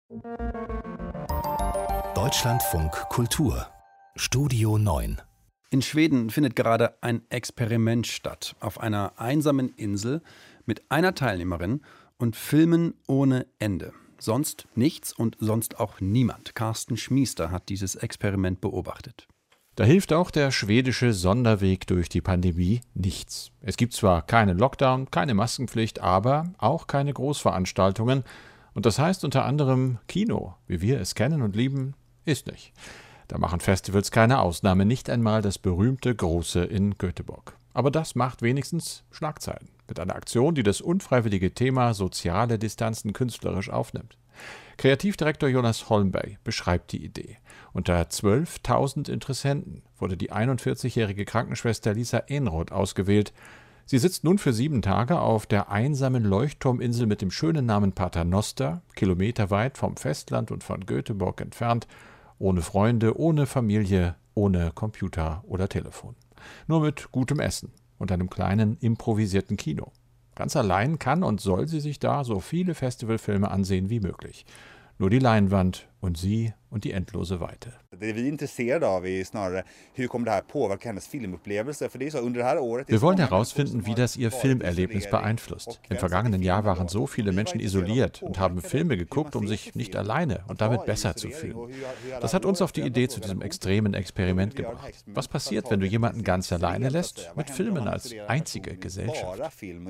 Deutschlandfunk Kultur Studio 9. In Schweden findet gerade ein Experiment statt. Auf einer einsamen Insel mit einer Teilnehmerin und Filmen ohne Ende. Sonst nichts und sonst auch niemand. Carsten Schmiester hat dieses Experiment beobachtet. Da hilft auch der schwedische Sonderweg durch die Pandemie nichts. Es gibt zwar keinen Lockdown, keine Maskenpflicht, aber auch keine Großveranstaltungen. Und das heißt unter anderem Kino, wie wir es kennen und lieben, ist nicht. Da machen Festivals keine Ausnahme, nicht einmal das berühmte Große in Göteborg. Aber das macht wenigstens Schlagzeilen. Mit einer Aktion, die das unfreiwillige Thema soziale Distanzen künstlerisch aufnimmt. Kreativdirektor Jonas Holmberg beschreibt die Idee. Unter 12.000 Interessenten wurde die 41-jährige Krankenschwester Lisa Enroth ausgewählt. Sie sitzt nun für 7 Tage auf der einsamen Leuchtturminsel mit dem schönen Namen Paternoster, kilometerweit vom Festland und von Göteborg entfernt, ohne Freunde, ohne Familie, ohne Computer oder Telefon. Nur mit gutem Essen und einem kleinen improvisierten Kino. Ganz allein kann und soll sie sich da so viele Festivalfilme ansehen wie möglich. Nur die Leinwand und sie und die endlose Weite. Wir wollen herausfinden, wie das ihr Filmerlebnis beeinflusst. Im vergangenen Jahr waren so viele Menschen isoliert und haben Filme geguckt, um sich nicht alleine und damit besser zu fühlen. Das hat uns auf die Idee zu diesem extremen Experiment gebracht. Was passiert, wenn du jemanden ganz alleine lässt, mit Filmen als einzige Gesellschaft?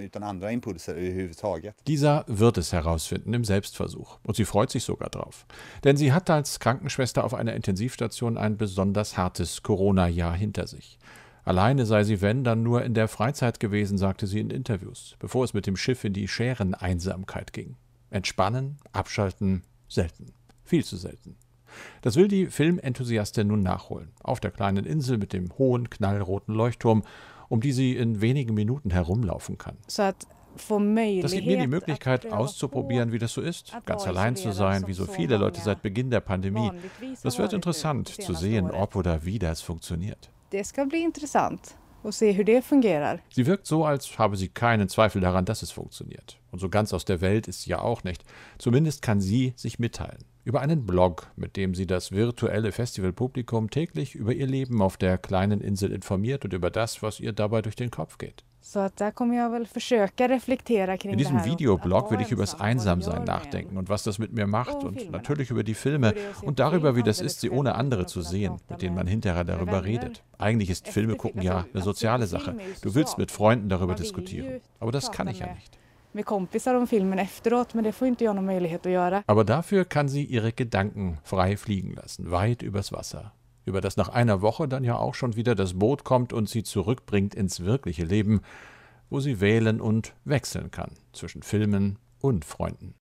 Dieser wird es herausfinden im Selbstversuch. Und sie freut sich sogar drauf. Denn sie hat als Krankenschwester auf einer Intensivstation ein besonders hartes Corona-Jahr hinter sich. Alleine sei sie, wenn, dann nur in der Freizeit gewesen, sagte sie in Interviews, bevor es mit dem Schiff in die Schäreneinsamkeit ging. Entspannen, abschalten, selten. Viel zu selten. Das will die Filmenthusiastin nun nachholen. Auf der kleinen Insel mit dem hohen, knallroten Leuchtturm, um die sie in wenigen Minuten herumlaufen kann. Das gibt mir die Möglichkeit, auszuprobieren, wie das so ist, ganz allein zu sein, wie so viele Leute seit Beginn der Pandemie. Das wird interessant, zu sehen, ob oder wie das funktioniert. Sie wirkt so, als habe sie keinen Zweifel daran, dass es funktioniert. Und so ganz aus der Welt ist sie ja auch nicht. Zumindest kann sie sich mitteilen. Über einen Blog, mit dem sie das virtuelle Festivalpublikum täglich über ihr Leben auf der kleinen Insel informiert und über das, was ihr dabei durch den Kopf geht. In diesem Videoblog will ich über das Einsamsein nachdenken und was das mit mir macht und natürlich über die Filme und darüber, wie das ist, sie ohne andere zu sehen, mit denen man hinterher darüber redet. Eigentlich ist Filme gucken ja eine soziale Sache. Du willst mit Freunden darüber diskutieren, aber das kann ich ja nicht. Aber dafür kann sie ihre Gedanken frei fliegen lassen, weit übers Wasser. Über das nach einer Woche dann ja auch schon wieder das Boot kommt und sie zurückbringt ins wirkliche Leben, wo sie wählen und wechseln kann zwischen Filmen und Freunden.